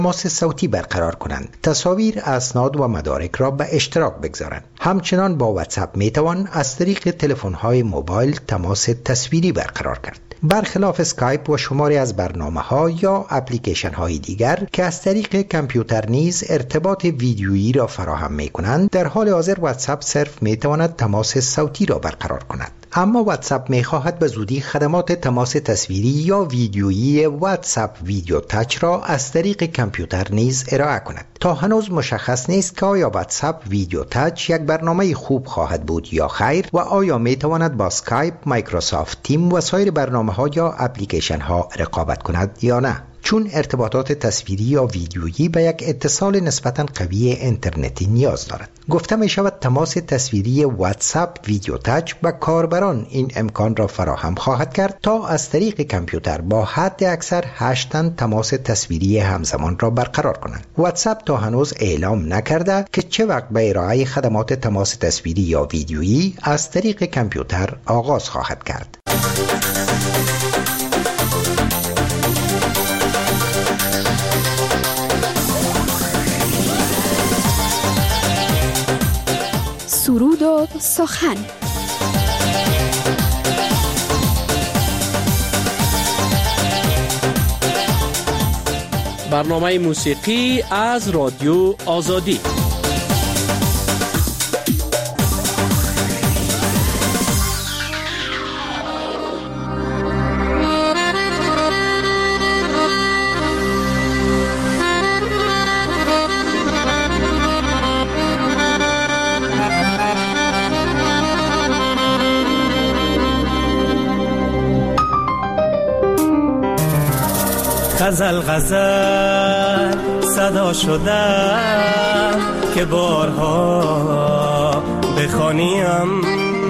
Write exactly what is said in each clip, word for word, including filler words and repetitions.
تماس صوتی برقرار کنند، تصاویر، اسناد و مدارک را به اشتراک بگذارند. همچنان با واتساپ می توان از طریق تلفن‌های موبایل تماس تصویری برقرار کرد. برخلاف اسکایپ و شماری از برنامه‌ها یا اپلیکیشن‌های دیگر که از طریق کامپیوتر نیز ارتباط ویدیویی را فراهم می‌کنند، در حال حاضر واتساپ صرف می‌تواند تماس صوتی را برقرار کند. اما واتساپ می‌خواهد به زودی خدمات تماس تصویری یا ویدیویی واتساپ ویدیو تاچ را از طریق کامپیوتر نیز ارائه کند. تا هنوز مشخص نیست که آیا واتساپ ویدیو تاچ یک برنامه خوب خواهد بود یا خیر و آیا می‌تواند با اسکایپ، مایکروسافت تیم و سایر برنامه‌ها یا اپلیکیشن‌ها رقابت کند یا نه، چون ارتباطات تصویری یا ویدیویی به یک اتصال نسبتاً قوی اینترنتی نیاز دارد. گفته می شود تماس تصویری واتساپ ویدیو تاچ به کاربران این امکان را فراهم خواهد کرد تا از طریق کامپیوتر با حد اکثر هشت تن تماس تصویری همزمان را برقرار کنند. واتساپ تا هنوز اعلام نکرده که چه وقت به ارائه خدمات تماس تصویری یا ویدیویی از طریق کامپیوتر آغاز خواهد کرد. سرود و سخن. برنامه موسیقی از رادیو آزادی. غزل غزل صدا شده که بارها بخوانیم.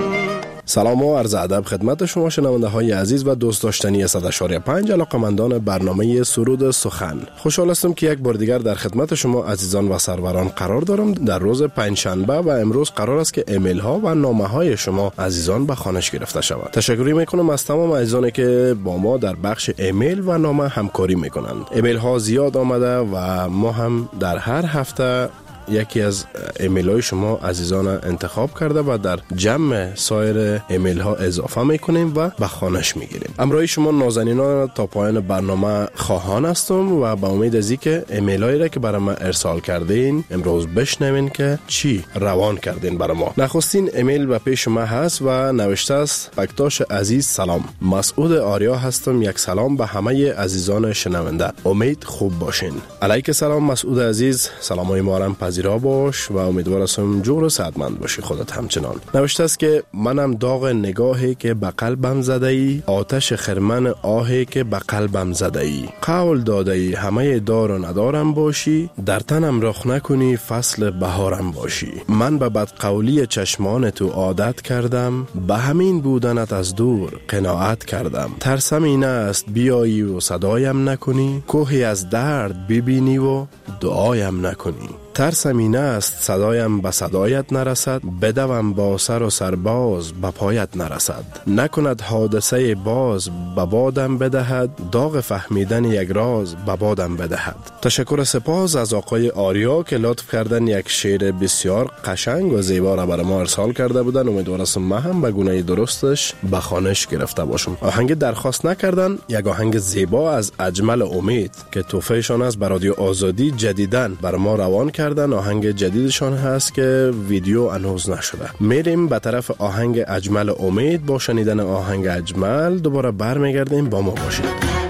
سلام و عرض ادب خدمت شما شنونده های عزیز و دوست داشتنی صد و شش پنج علاقه‌مندان برنامه سرود سخن. خوشحال هستم که یک بار دیگر در خدمت شما عزیزان و سروران قرار دارم. در روز پنجشنبه و امروز قرار است که ایمیل ها و نامه های شما عزیزان به خوانش گرفته شود. تشکر میکنم از تمام عزیزانی که با ما در بخش ایمیل و نامه همکاری میکنند. ایمیل ها زیاد آمده و ما هم در هر هفته یکی از ایمیل های شما عزیزان انتخاب کرده و در جمع سایر ایمیل ها اضافه میکنیم و به خوانش میگیریم. همراه شما نازنینان تا پایان برنامه خواهان هستم و با امید از اینکه ایمیل هایی را که برای ما ارسال کردین امروز بشنوین که چی روان کردین برای ما. نخستین ایمیل به پیش ما هست و نوشته است: بکتاش عزیز سلام، مسعود آریا هستم. یک سلام به همه عزیزان شنونده، امید خوب باشین. علیک سلام مسعود عزیز، سلامای ما را پذیرا باش و امیدوار هستم جور و سعادتمند باشی خودت همچنان. نوشته است که منم داغ نگاهی که به قلبم زده ای، آتش خرمن آهی که به قلبم زده ای، قول داده ای همه دار و ندارم باشی، در تنم رخ نکنی فصل بهارم باشی. من به بدقولی چشمان تو عادت کردم، به همین بودنت از دور قناعت کردم. ترسم این است بیایی و صدایم نکنی، کوهی از درد ببینی و دعایم نکنی. ترسم این است صدایم به صدایت نرسد، بدوم با سر و سرباز به پایت نرسد. نکند حادثه باز به بادم بدهد، داغ فهمیدن یک راز به بادم بدهد. تشکر سپاس از آقای آریا که لطف کردن یک شعر بسیار قشنگ و زیبا را برای ما ارسال کرده بودن. امیدوارم ما هم به گونه درستش به خوانش گرفته باشم. آهنگ درخواست نکردن، یک آهنگ زیبا از اجمل امید که توفیشان است بر رادیو آزادی جدیداً برای ما روان کردن. آهنگ جدیدشان هست که ویدیو هنوز نشده. میریم به طرف آهنگ اجمل امید. با شنیدن آهنگ اجمل دوباره برمیگردیم، با ما باشید.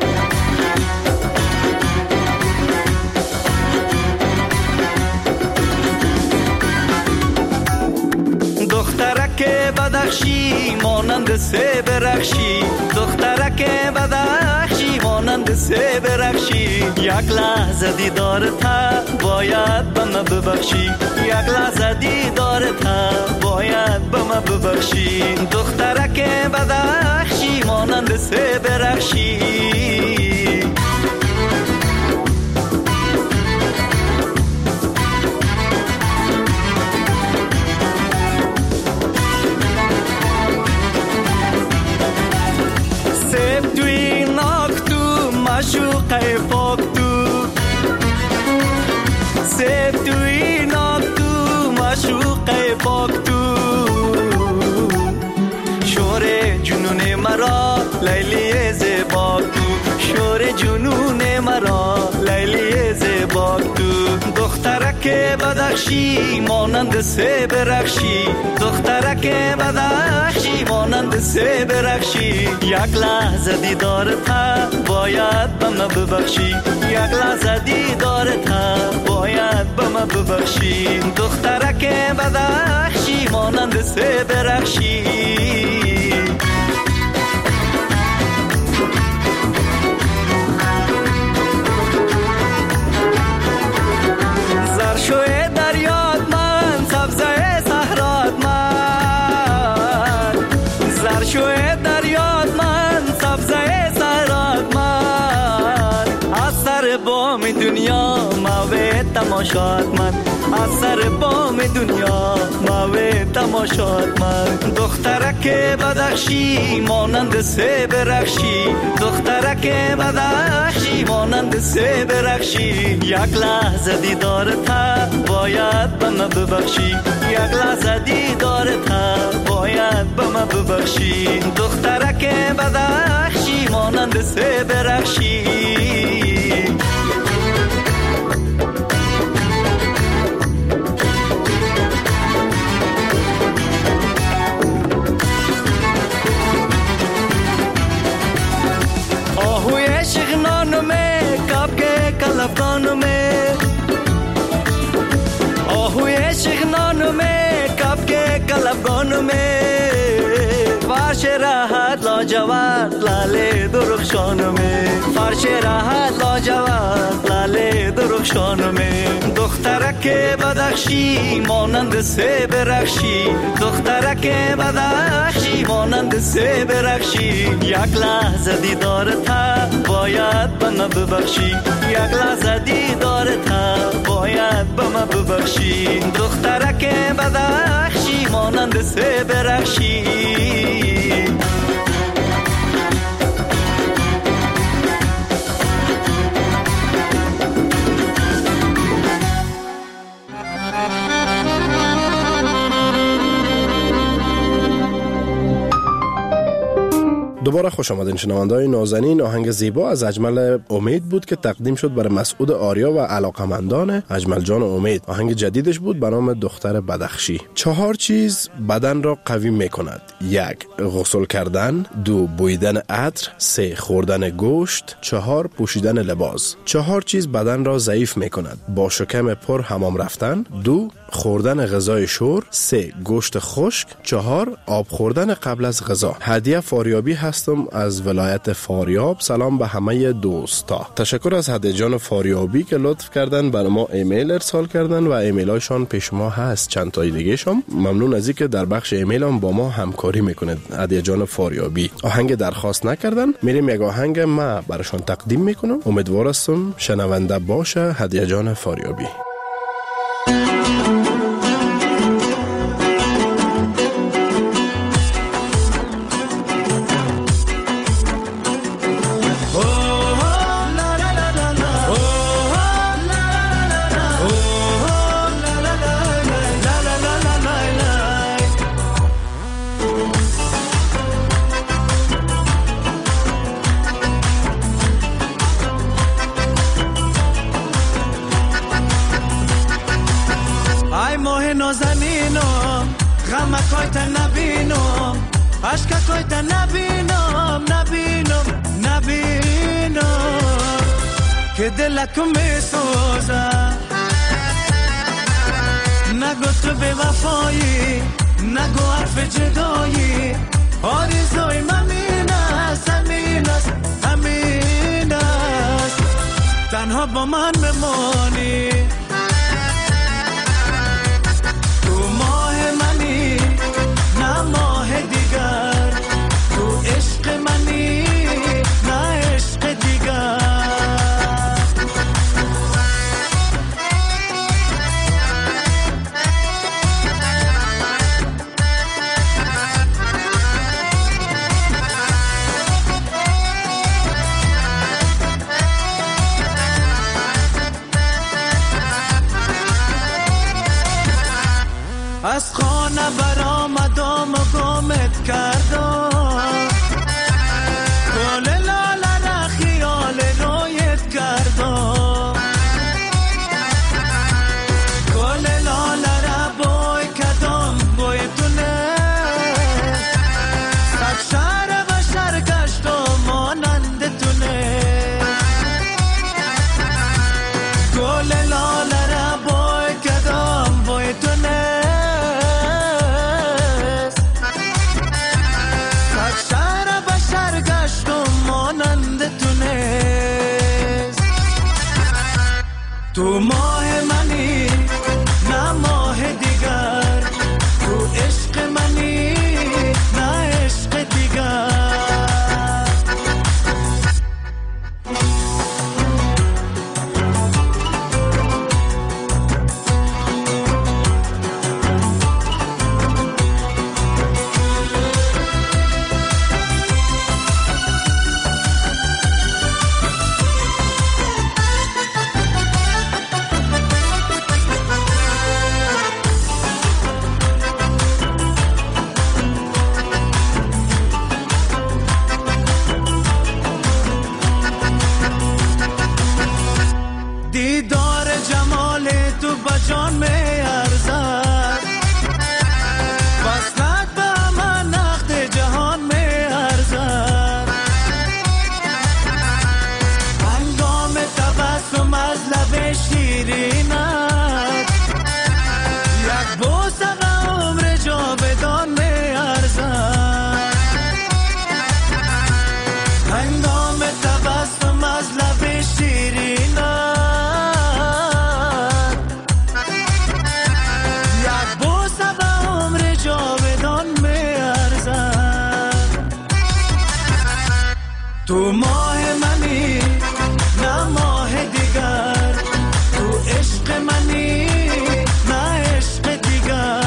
دخترک بدخشی مانند سه برخشی، دخترک بدخشی مانند سه برخشی، یک لحظه دیدارت باید به من ببخشی، یک لحظه دیدارت باید به من ببخشی. دخترک بدخشی مانند سه برخشی، معشوقه پاک تو، سیب توی ناک تو مشوق پاک تو شور جنون مرا لیلی زیباک تو شور جنون مرا لیلی زیباک تو دخترک بدخشی مانند سیب رخشی دخترک بدخشی مانند سیب رخشی یک لحظه دیدارت باید به من ببخشی یک لحظه دیدارت باید به من ببخشی دخترک بدخشی مانند سیب رخشی زرشوی دریات من سبزه صحرات من زرشوی دریات من سبزه صحرات من از سر بام دنیا موی تماشات من از سر بام دنیا موی تماشات من دخترک بدخشی مانند سیب رخشی دخترک بدخشی مانند سیب رخشی یک لحظه دیدارت باید به من ببخشی یک لحظه دیدارت باید به من ببخشی دخترک بدخشی مانند سیب رخشی کلفانو میں آہوی شغنانو میں کب کے کلفانو میں فرش راحت لاجواد لالے درخشانو میں فرش راحت لاجواد لالے درخشانو میں دخترک بدخشی مانند سیب رخشی دخترک بدخشی مانند سیب رخشی یک لحظه دیدارت باید به من ببخشی یک لحظه دیدارت باید به من ببخشی دخترک بدخشی مانند سیب رخشی دوباره خوش آمدین شنونده‌های نازنین. آهنگ زیبا از اجمل امید بود که تقدیم شد برای مسعود آریا و علاقمندان اجمل جان امید. آهنگ جدیدش بود به نام دختر بدخشی. چهار چیز بدن را قوی میکند: یک، غسل کردن; دو، بویدن عطر; سه، خوردن گوشت; چهار، پوشیدن لباس. چهار چیز بدن را ضعیف میکند: با شکم پر حمام رفتن; دو، خوردن غذای شور; سه، گوشت خشک; چهار، آب خوردن قبل از غذا. هدیه فاریابی هستم از ولایت فاریاب. سلام به همه دوستا. تشکر از هدیه جان فاریابی که لطف کردن برای ما ایمیل ارسال کردن و ایمیل هایشان پیش ما هست. چند تای دیگه شم ممنون از اینکه در بخش ایمیل هم با ما همکاری میکنید. هدیه جان فاریابی آهنگ درخواست نکردن، میریم یک آهنگ ما براشون تقدیم میکنم. امیدوار هستم شنونده باشه. هدیه جان فاریابی. که دلک می سوزه نگو تو به وفایی نگو حرف جدایی آرزوی ممین است همین است همین است تنها با من بمانی تو ماه منی نه ماه دیگر تو عشق منی نه عشق دیگر از خانه برآمدم و گمت کردم گل لاله را خیال رویت کردم گل لاله را بوی کردم بوی تونه صد شهر و شهر گشتم مانند تونه گل لاله را بوی کردم بوی تونه تو ماه منی نه ماه دیگر تو عشق منی نه عشق دیگر دیدار جمال تو بجان می ارزد وصلت به من نقد جهان می ارزد هنگام تبسم از لب شیرینت یک بوسه و عمر جاودان می ارزد هنگام تبسم از لب شیرینت تو ماه منی نه ماه دیگر تو عشق منی نه عشق دیگر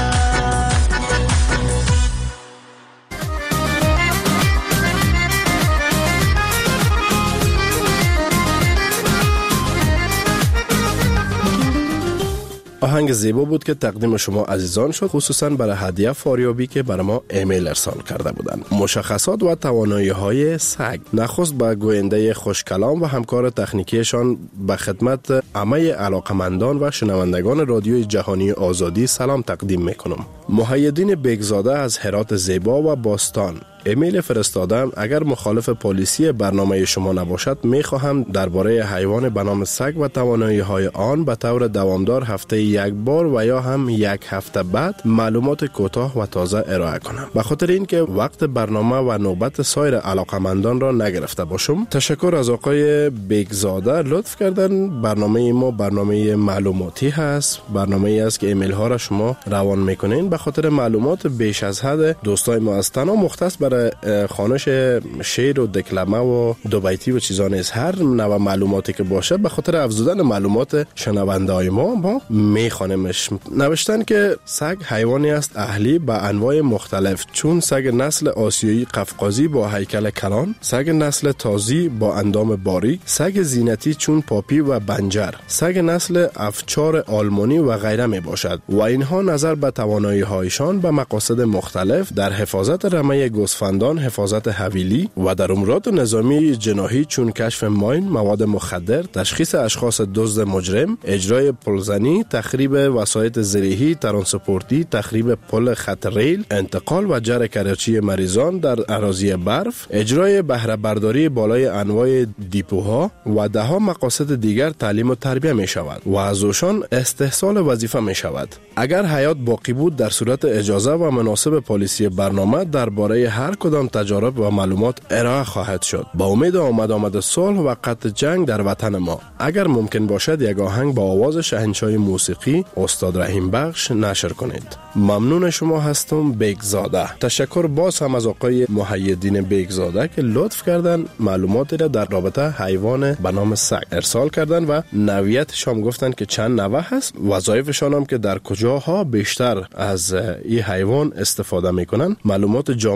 آهنگ زیبا بود که تقدیم شما عزیزان شد، خصوصا برای هدیه فاریابی که برای ما ایمیل ارسال کرده بودند. مشخصات و توانایی های سگ. نخست به گوینده خوشکلام و همکار تکنیکیشان به خدمت همه علاقمندان و شنوندگان رادیوی جهانی آزادی سلام تقدیم میکنم. محیدین بیگزاده از هرات زیبا و باستان ایمیل فرستادم. اگر مخالف پالیسی برنامه شما نباشد میخواهم درباره حیوان به نام سگ و توانایی های آن به طور دوامدار هفته یک بار و یا هم یک هفته بعد معلومات کوتاه و تازه ارائه کنم. به خاطر اینکه وقت برنامه و نوبت سایر علاقمندان را نگرفته باشم، تشکر از آقای بیگزاده. لطف کردن برنامه ما برنامه معلوماتی هست، برنامه ای است که ایمیل ها را شما روان میکنین. به خاطر معلومات بیش از حد دوستای ما از تنها مختص برای خوانش شعر و دکلمه و دو بیتی و چیزان از هر نوع معلوماتی که باشه به خاطر افزودن معلومات شنونده های ما ما میخوانمش. نوشتن که سگ حیوانی است اهلی به انواع مختلف، چون سگ نسل آسیایی قفقازی با هیکل کلان، سگ نسل تازی با اندام باریک، سگ زینتی چون پاپی و بنجر، سگ نسل افچار آلمانی و غیره می باشد و اینها نظر به توانایی هایشان به مقاصد مختلف در حفاظت رمه گوسفندان، حفاظت حویلی و در امورات نظامی جناحی چون کشف ماین، مواد مخدر، تشخیص اشخاص دزد مجرم، اجرای پلزنی، تخریب وسایط زرعی، ترانسپورتی، تخریب پل خط ریل، انتقال و جر کرچی مریضان در اراضی برف، اجرای بهره برداری بالای انواع دیپوها و ده ها مقاصد دیگر تعلیم و تربیه می شود و از اوشان استحصال وظیفه می شود. اگر حیات باقی بود در صورت اجازه و مناسب پالیسی برنامه درباره هر کدام تجارب و معلومات ارائه خواهد شد. با امید آمد آمد صلح و قطع جنگ در وطن ما. اگر ممکن باشد یک آهنگ با آواز شاهنشاه موسیقی استاد رحیم بخش نشر کنید. ممنون شما هستم. بیگزاده. تشکر باز هم از آقای محیدین بیگزاده که لطف کردن معلوماتی را در رابطه حیوان به نام سگ ارسال کردن و نوعیتش هم گفتن که چند نوع هست، وظایفشان هم که در کجاها بیشتر از این حیوان استفاده میکنن، معلومات جامع مناسب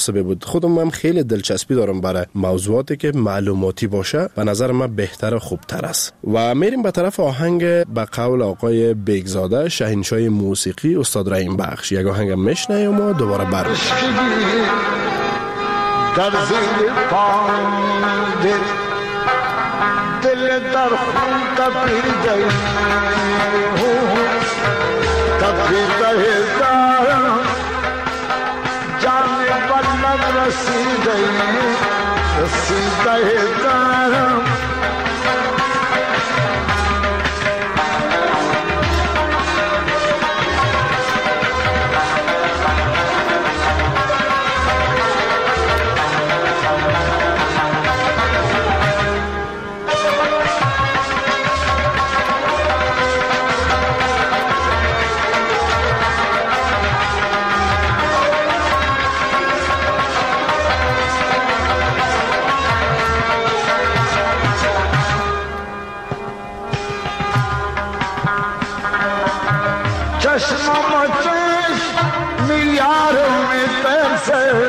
مناسب بود. خودم هم خیلی دلچسپی دارم برای موضوعاتی که معلوماتی باشه، به نظر من بهتر و خوبتر است. و میریم به طرف آهنگ به قول آقای بیگزاده شاهنشاه موسیقی استاد رحیم بخش. یک آهنگ میشنویم و دوباره برمیگردیم. در زیر پای دل در خون تپیده تپیده دارم جان بلد رسیده رسیده دارم چشمم چشم میارم ترسه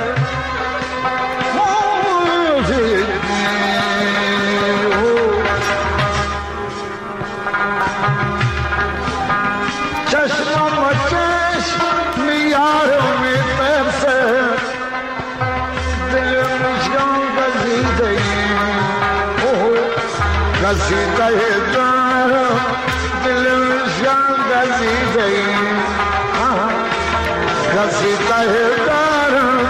چشمم چشم میارم ترسه دلم جان گزیده گزیده دارم دلم جان گزیده گزیده دارم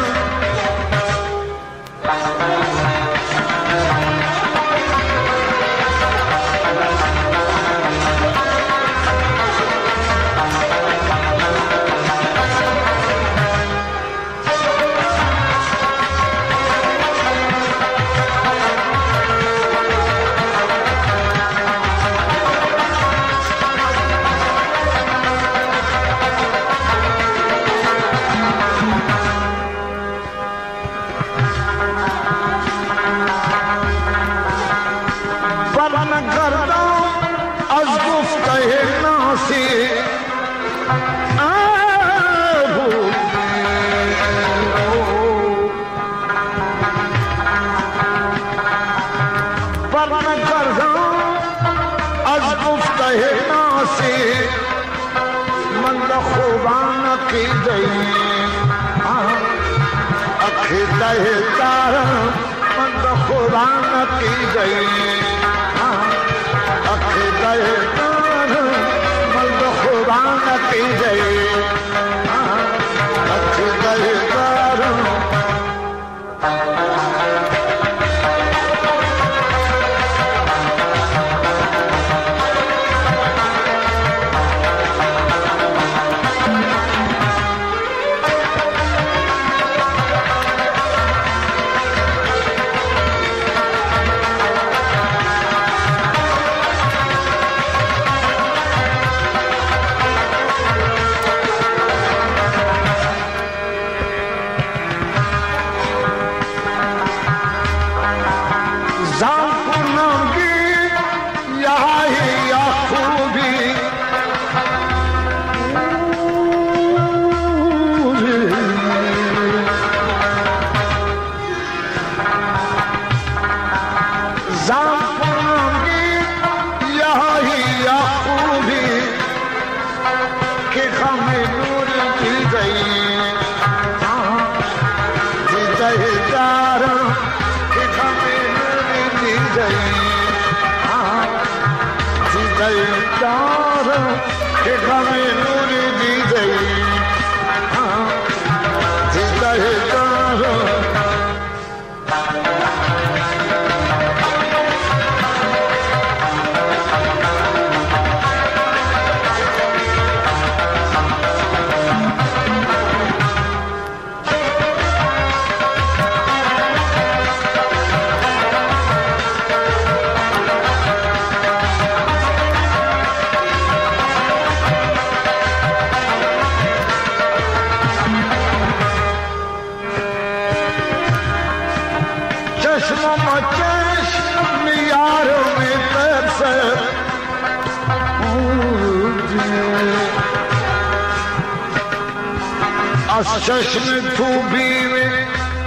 از چشم تو بیمه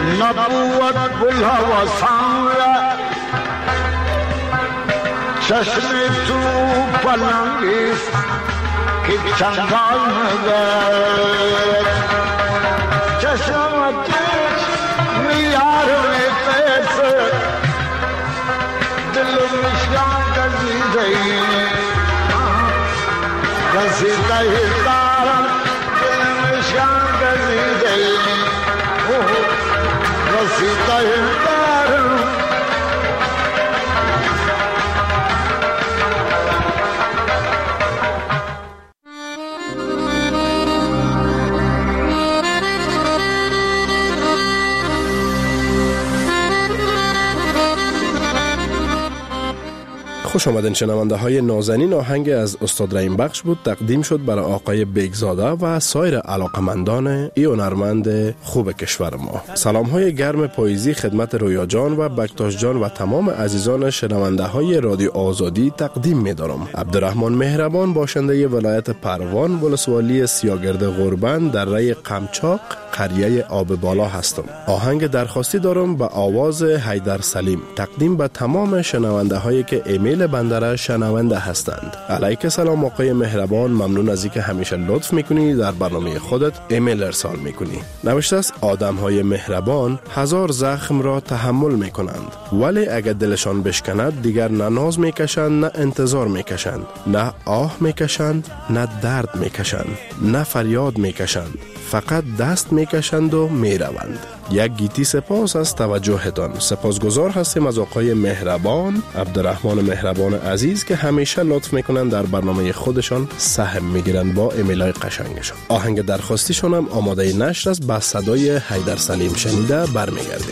نبود بلحوثان را چشم تو پلنگیست که چندان مگر چشم چشم یار میں پیسے دل مشیان گزیدے گزیدہ دارا دل مشیان گزیدے گزیدہ دارا خوش آمدین شنونده های نازنین. آهنگ از استاد رحیم بخش بود، تقدیم شد برای آقای بیگزاده و سایر علاقمندان ای هنرمند خوب کشور ما. سلام های گرم پاییزی خدمت رویا جان و بکتاش جان و تمام عزیزان شنونده های رادیو آزادی تقدیم می دارم. عبدالرحمن مهربان، باشنده ولایت پروان، ولسوالی سیاگرد غربند در ری قمچاق، قریه آب بالا هستم. آهنگ درخواستی دارم به آواز حیدر سلیم، تقدیم به تمام شنونده هایی که ایمیل بنده شنونده هستند. علیک سلام آقای مهربان، ممنون از اینکه همیشه لطف میکنی در برنامه خودت ایمیل ارسال میکنی. نوشته است آدم های مهربان هزار زخم را تحمل میکنند، ولی اگر دلشان بشکند دیگر نه ناز میکشند نه انتظار میکشند، نه آه میکشند نه درد میکشند، نه فریاد میکشند، فقط دست میکشند و میروند. یک گیتی سپاس از توجهتان. سپاسگزار هستیم از آقای مهربان، عبدالرحمن مهربان عزیز که همیشه لطف میکنن در برنامه خودشان سهم میگیرن با ایمیلای قشنگشان. آهنگ درخواستیشان هم آماده نشر است، با صدای حیدر سلیم شنیده برمیگردیم.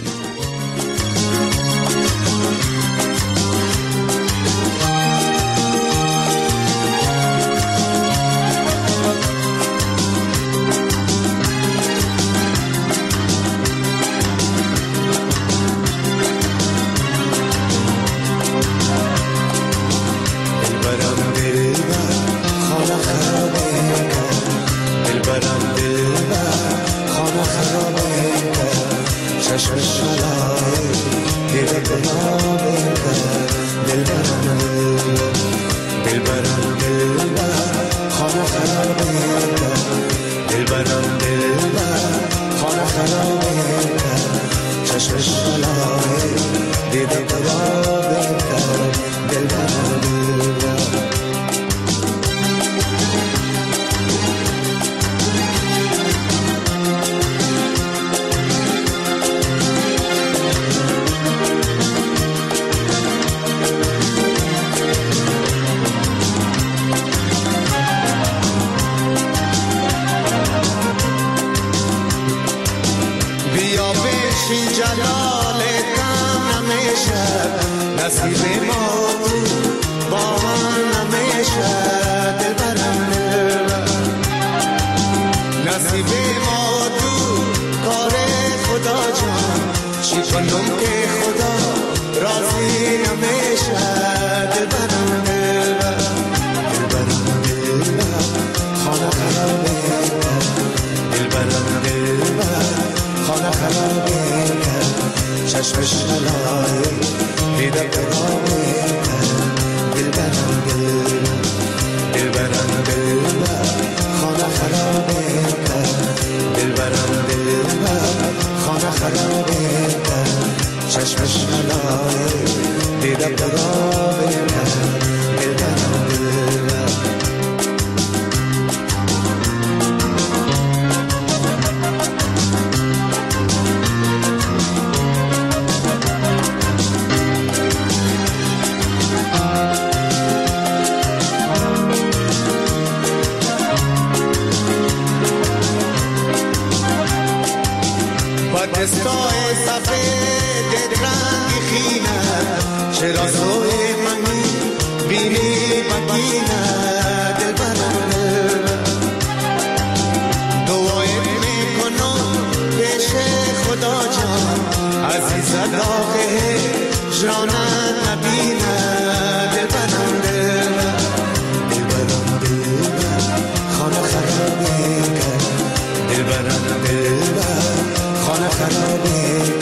خانه خرابه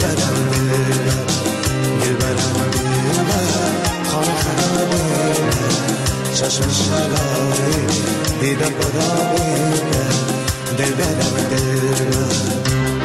دلبرم دلبر دلبرم دلبر خانه خرابه چشم شرابه دیده برابه دلبرم دلبر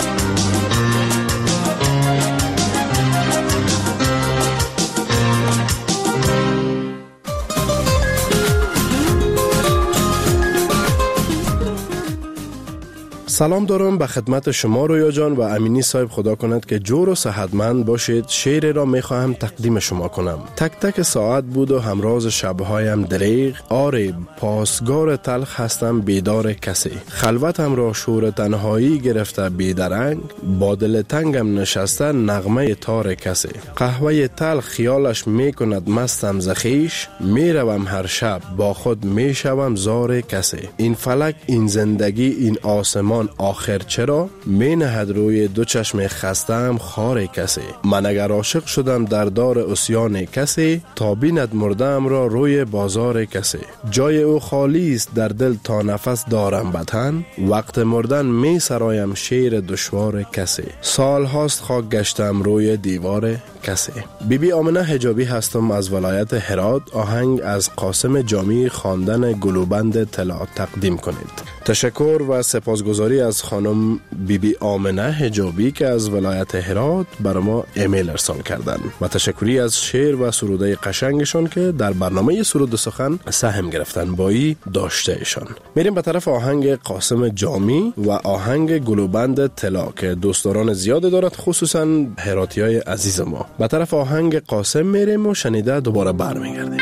سلام دارم به خدمت شما رویا جان و امینی صاحب. خدا کند که جور و صحتمند باشید. شعر را می خواهم تقدیم شما کنم. تک تک ساعت بود و همراز شبهایم دریغ، آره پاسگار تلخ هستم بیدار کسی، خلوتم را شور تنهایی گرفته بیدرنگ، با دل تنگم نشسته نغمه تار کسی، قهوه تلخ خیالش می کند مستم زخیش، می روم هر شب با خود می شوم زار کسی، این فلک این زندگی این آسمان آخر چرا می نهد روی دو چشم خستم خار کسی، من اگر عاشق شدم در دار اسیان کسی، تا بیند مردم را روی بازار کسی، جای او خالی است در دل تا نفس دارم بطن، وقت مردن می سرایم شیر دشوار کسی، سال هاست خاک گشتم روی دیوار کسی. بی بی آمنه حجابی هستم از ولایت هرات. آهنگ از قاسم جامی خواندن گلوبند طلا تقدیم کنید. تشکر و سپاسگزاری از خانم بی بی آمنه حجابی که از ولایت هرات برای ما ایمیل ارسال کردن و تشکری از شعر و سروده قشنگشان که در برنامه سرود سخن سهم گرفتن بایی داشته ایشان. میریم به طرف آهنگ قاسم جامی و آهنگ گلوبند طلا که دوستداران زیاد دارد، خصوصا هراتیای عزیز ما. به طرف آهنگ قاسم میریم و شنیده دوباره برمیگردیم.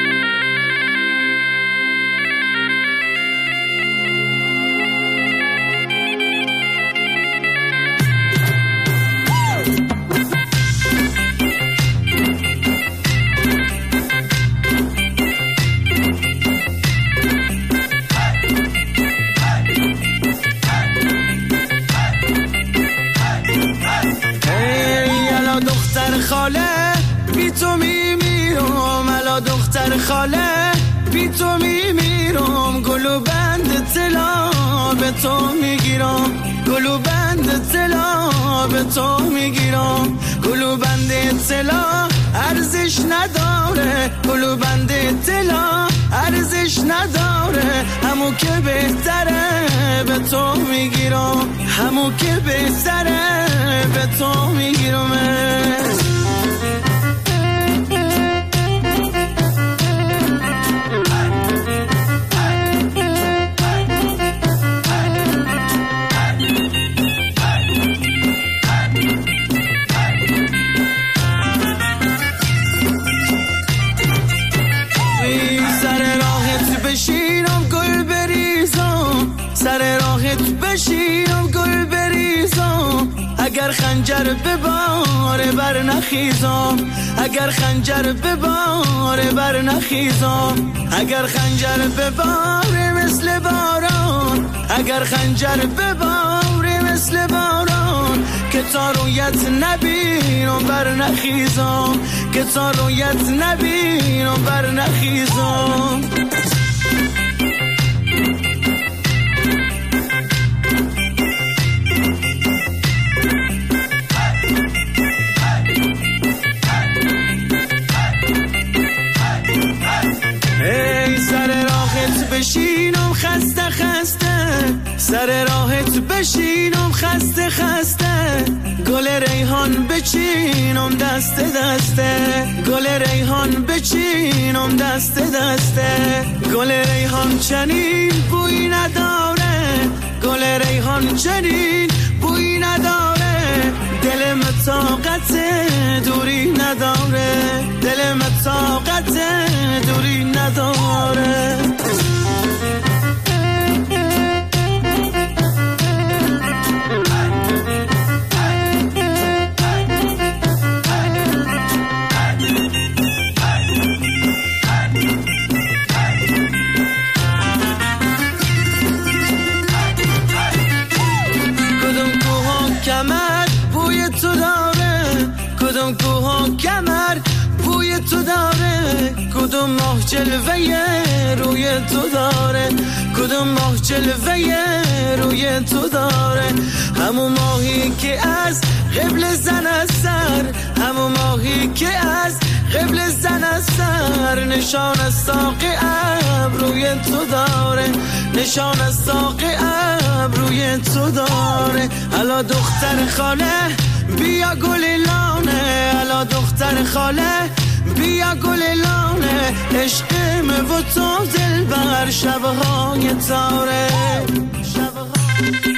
خاله بی تو میمیرم، گلو بند طلا به تو میگیرم، گلو بند طلا به تو میگیرم، گلو بند طلا ارزش نداره، گلو بند طلا ارزش نداره، همو که بهتره به تو میگیرم، همو که بهتره به تو میگیرم. سر راهت بشینم گل بریزم، اگر خنجر به بار بر نخیزم، اگر خنجر به بار بر نخیزم، اگر خنجر به بار مثل باران، اگر خنجر به بار مثل باران، که تا رویت نبینم بر نخیزم، که تا رویت نبینم بر نخیزم. بشینم خسته خسته، سر راهت بشینم خسته خسته، گل ریحان بچینم دست دسته، گل ریحان بچینم دست دسته، گل ریحان چنین بوی نداره، گل ریحان چنین بوی نداره، دل طاقت دوری نداره، دل طاقت دوری نداره. کمر بوی روی تو داره، کدوم ماه جلوه روی تو داره، کدوم ماه جلوه روی تو داره. همون ماهی که از قبل زن از سر، همون ماهی که از قبل زن از سر، نشان از ساق ابروی تو داره، نشان از ساق ابروی تو داره. الا دختر خاله بیا گل لانه، الا دختر خاله بیا گل لانه، عشقم و تو دل بر شبهای تاره، شبهای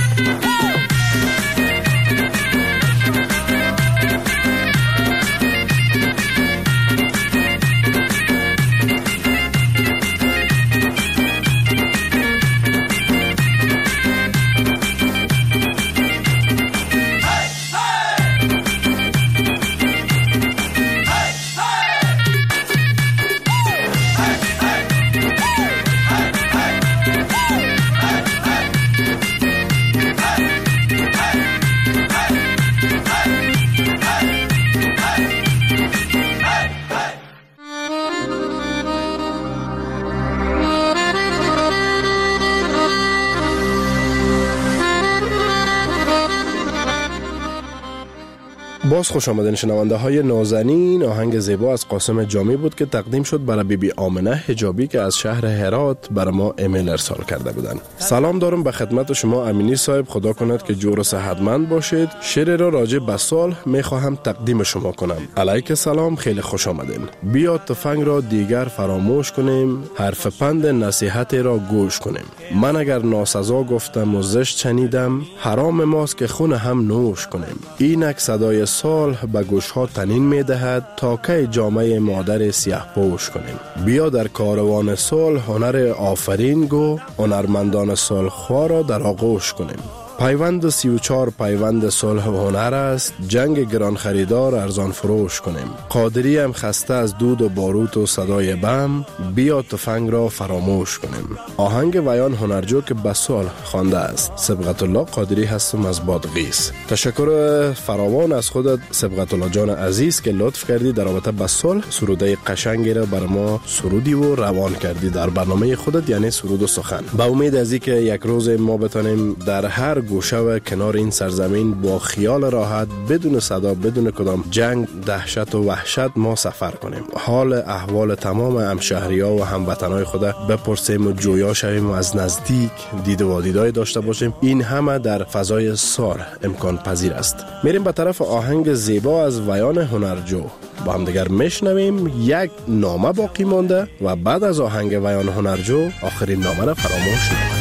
باز خوش آمدین شنونده های نازنین. آهنگ زیبا از قاسم جامی بود که تقدیم شد برای بی بی آمنه حجابی که از شهر هرات برای ما ایمیل ارسال کرده بودن. سلام دارم به خدمت شما امینی صاحب، خدا کند که جور و صحتمند باشید. شعر را راجع به سال می خواهم تقدیم شما کنم. علیک سلام، خیلی خوش آمدین. بیا تفنگ را دیگر فراموش کنیم، حرف پند نصیحت را گوش کنیم. من اگر ناسزا گفتم و زشت شنیدم، حرام ماست که خون هم نوش کنیم. اینک صدای سال به گوشها تنین می دهد تا که جامعه مادر سیاه پوش کنیم. بیا در کاروان سال هنر آفرین گو، هنرمندان سال خواه را در آغوش کنیم. پیوند سی و چار پیوند صلح و هنر است، جنگ گران خریدار ارزان فروش کنیم. قادری هم خسته از دود و باروت و صدای بم، بیا تفنگ را فراموش کنیم. آهنگ ویان هنرجو که به سال خوانده است. سبقت الله قادری هستم از بادغیس. تشکر فراوان از خودت سبقت الله جان عزیز که لطف کردی در رابطه با سال سروده قشنگی را بر ما سرودی و روان کردی در برنامه خودت، یعنی سرود و سخن. با امید از اینکه یک روز ما بتونیم در هر گوشه و کنار این سرزمین با خیال راحت، بدون صدا، بدون کدام جنگ، دهشت و وحشت ما سفر کنیم. حال احوال تمام همشهری‌ها و هموطنای خود بپرسیم و جویا شویم و از نزدیک دید و دیدار داشته باشیم. این همه در فضای سال امکان پذیر است. میریم به طرف آهنگ زیبا از ویان هنرجو. با هم دیگر میشنویم. یک نامه باقی مانده و بعد از آهنگ ویان هنرجو آخرین نامه را فراموش نکنید.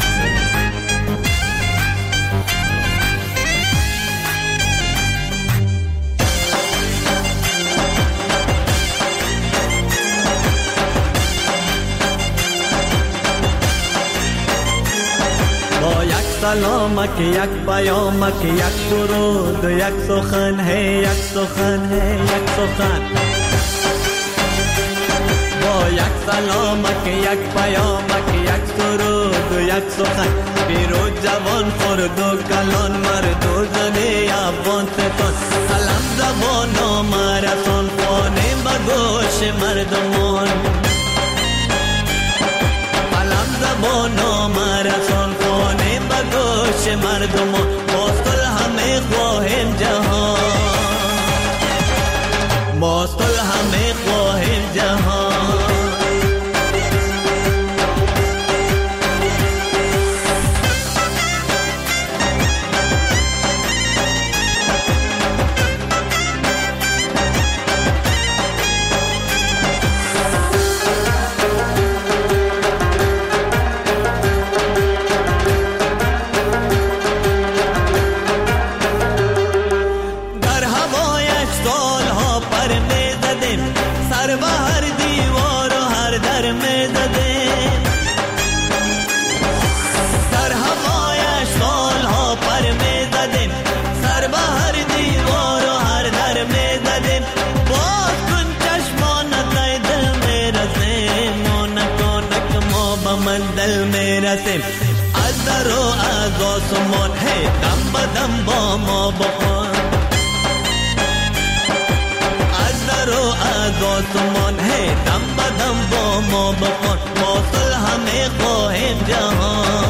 سلامک یک پیامک یک درود یک سخن ہے یک سخن ہے یک سخن با یک سلامک یک پیامک یک درود یک سخن بیرو جوان خرد و کلان مرد و زنی افغان ستان سلام زبان و مرسان خانه بگوش مردمان سلام زبان و مرسان خانه بگوش مردمان باستل همه خواهیم جهان باستل همه خواهیم جهان از در و از آسمان هی دم بدم با ما بخوان از در و از از آسمان هی دم بدم با ما بخوان ما صلح میخواهیم جهان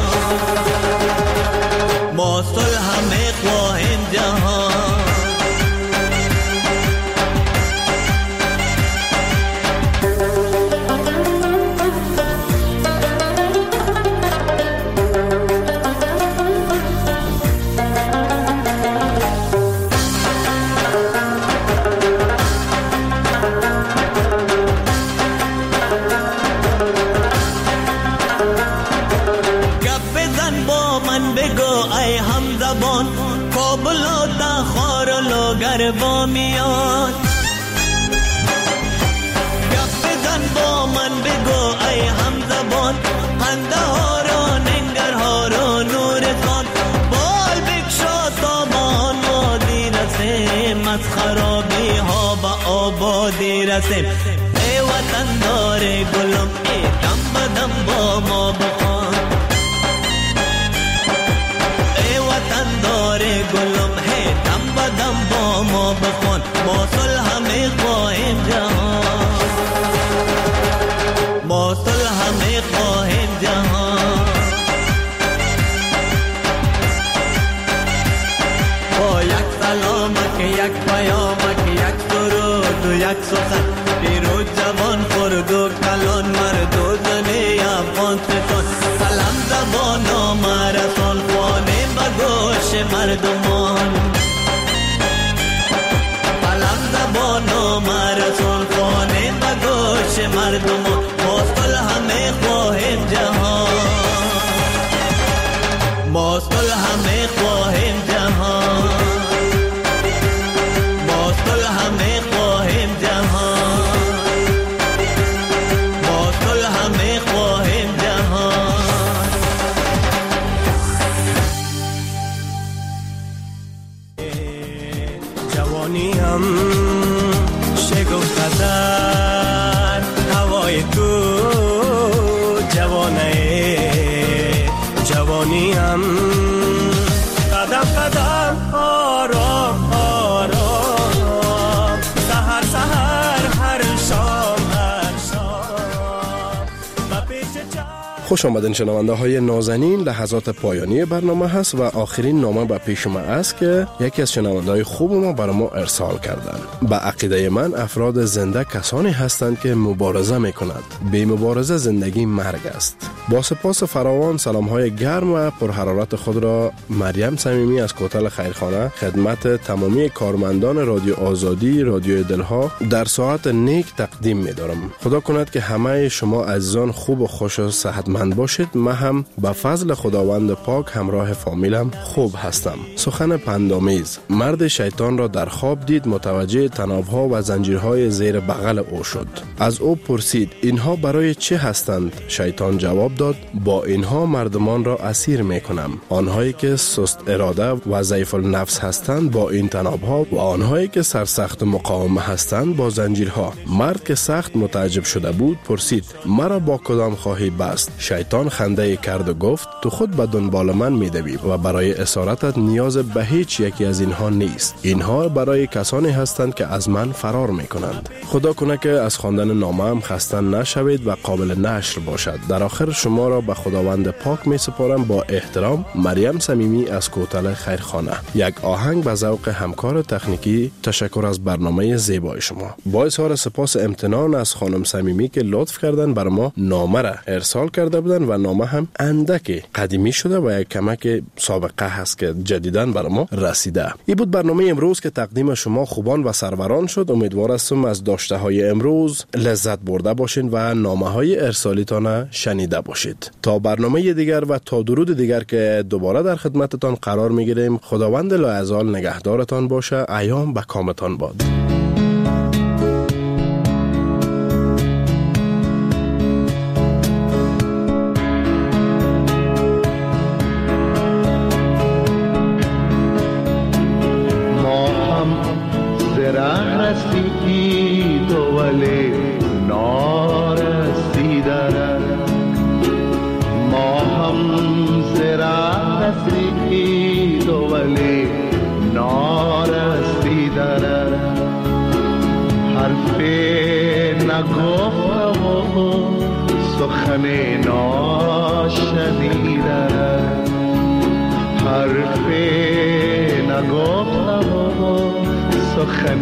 ما صلح میخواهیم جهان با میاد گپ بزن با من بگو ای همزبان پنده ها را ننگرها را نورستان بال بکشا تا با وادی رسیم از خرابی ها به آبادی رسیم ای وطن دار گلم ای دم بدم با ما بخوان ای وطن دار گلم ای دم بدم با ما بخوان ما صلح میخواهیم جهان ما صلح میخواهیم جهان با یک سلامک یک پیامک یک درود و یک سخن پیروز جوان خرد و کلان مرد و زنی افغانستان سلام زبان و مرسان خوانه بگوش مردمان زبانو مرسول خانه بگوش مردمان ما صلح میخواهیم جهان ما صلح میخواهیم جهان ما صلح میخواهیم جهان ما صلح میخواهیم جهان جوانی هم شگفت در هوای تو جوانه جوانی هم قدم قدم آرام آرام سهر سهر هر شام هر شام و پیش چشم. خوش آمدین شنونده های نازنین، لحظات پایانی برنامه هست و آخرین نامه به پیش ما است که یکی از شنونده های خوب ما برای ما ارسال کردن. به عقیده من افراد زنده کسانی هستند که مبارزه می کند. بی مبارزه زندگی مرگ است. با سپاس فراوان سلام های گرم و پرحرارت خود را مریم صمیمی از کوتل خیرخانه خدمت تمامی کارمندان رادیو آزادی رادیو دلها در ساعت نیک تقدیم می دارم. خدا کند که همه شما عزیزان خوب و خوش و صحتمند باشید. من هم به فضل خداوند پاک همراه فامیلم خوب هستم. سخن پندآمیز: مرد شیطان را در خواب دید، متوجه طناب‌ها و زنجیرهای زیر بغل او شد. از او پرسید اینها برای چه هستند؟ شیطان جواب داد با اینها مردمان را اسیر میکنم. آنهایی که سست اراده و ضعیف النفس هستند با این طناب‌ها و آنهایی که سرسخت و مقاوم هستند با زنجیرها. مرد که سخت متعجب شده بود پرسید مرا با کدام خواهی بست؟ شیطان خنده کرد و گفت تو خود به دنبال من میدوی و برای اسارتت نیاز به هیچ یکی از اینها نیست. اینها برای کسانی هستند که از من فرار میکنند. خدا کنه که از خواندن نامه هم خسته نشوید و قابل نشر باشد. در آخر شما را به خداوند پاک می سپارم. با احترام، مریم صمیمی از کوتل خیرخانه. یک آهنگ به ذوق همکار تکنیکی. تشکر از برنامه زیبای شما. با اظهار سپاس امتنان از خانم صمیمی که لطف کردن بر ما نامه را ارسال کرده بودن و نامه هم اندک قدیمی شده و یک کمک سابقه هست که جدیداً بر ما رسیده. این بود برنامه امروز که تقدیم شما خوبان و سروران شد. امیدوار هستم از داشته های امروز لذت برده باشین و نامه های ارسالیتان شنیده باشید. تا برنامه دیگر و تا درود دیگر که دوباره در خدمتتان قرار میگیریم، خداوند لایزال نگهدارتان باشه. ایام به کامتان باد. حرف نگفتم و سخن ناشنیدم، حرف نگفتم و سخن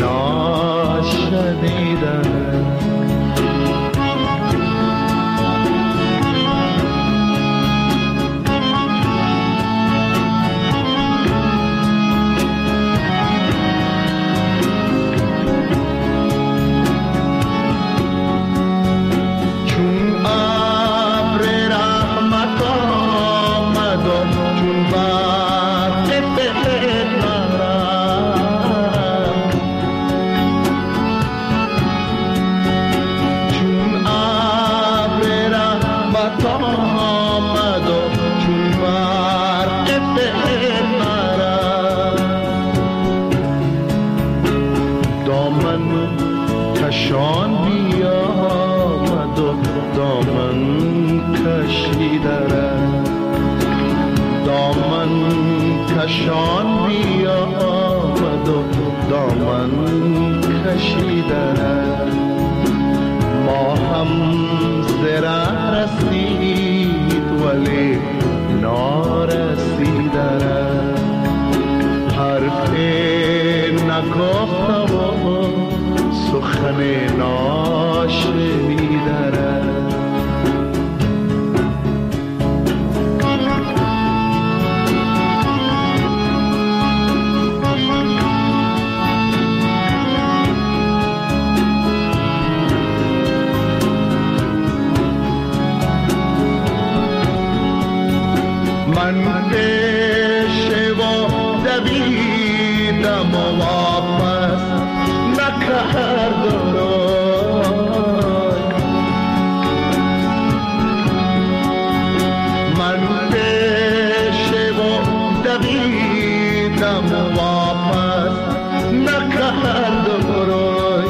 ناشنیدم. کشان بیا آمد و دامن کشیدن، ما هم زره رسید ولی نارسیدن، حرف نگفتم و سخن ناشنیدن. من پیشه و دویدم و واپس نکرد روی، من پیشه و دویدم و واپس نکرد روی،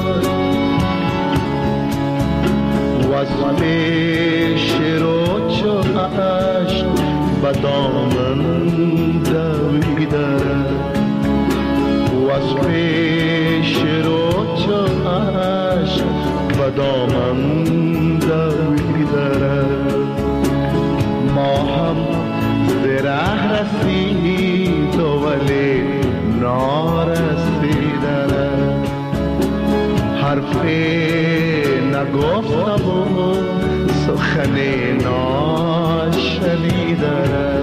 وز پیشه رو چهشت به دامن دویدن، و از پیش رو چشم به دامن دویدن، ما هم زره رسید ولی نارسیدن، حرف نگفتم و سخن ناشنیدن.